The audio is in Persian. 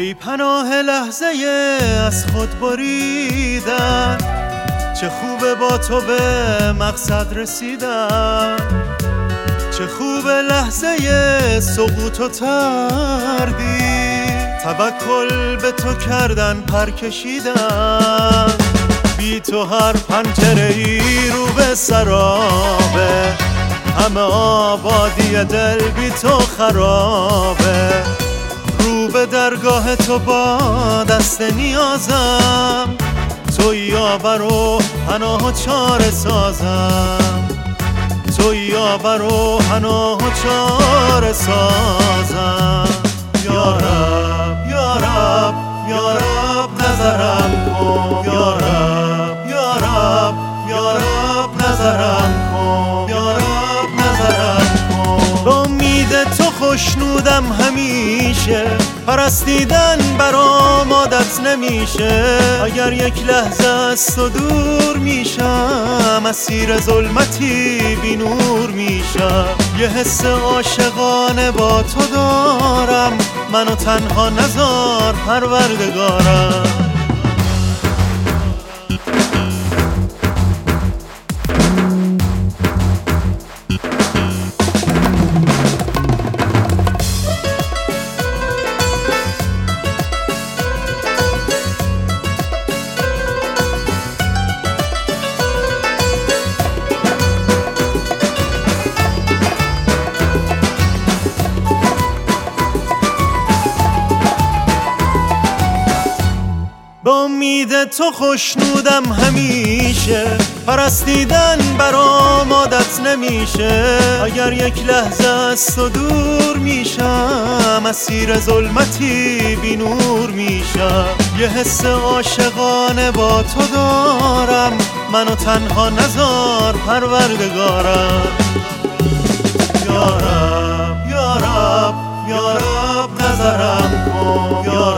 ای پناه لحظه از خود بریدن، چه خوبه با تو به مقصد رسیدن، چه خوبه لحظه سقوط و تردید، توکل به تو کردن پر کشیدن. بی تو هر پنجره‌ای رو به سرابه، همه آبادی دل بی تو خرابه. رو به درگاه تو با دست نیازم، تو یاور و پناه و چاره سازم، تو یاور و پناه و چاره سازم. یا رب یا رب یا رب نظرم کن، یا رب یا رب یا رب نظرم کن، یا رب نظرم کن. با امید تو خوشنودم همیشه، پرستیدن برام عادت نمیشه. اگر یک لحظه از تو دور میشم، اسیر ظلمتی بی نور میشم. یه حس عاشقانه با تو دارم، منو تنها نذار پروردگارم. با امید تو خوشنودم همیشه، پرستیدن برام عادت نمیشه. اگر یک لحظه از تو دور میشم، اسیر ظلمتی بی نور میشم. یه حس عاشقانه با تو دارم، منو تنها نذار پروردگارم. یا رب یا رب یا رب نظرم کن، یا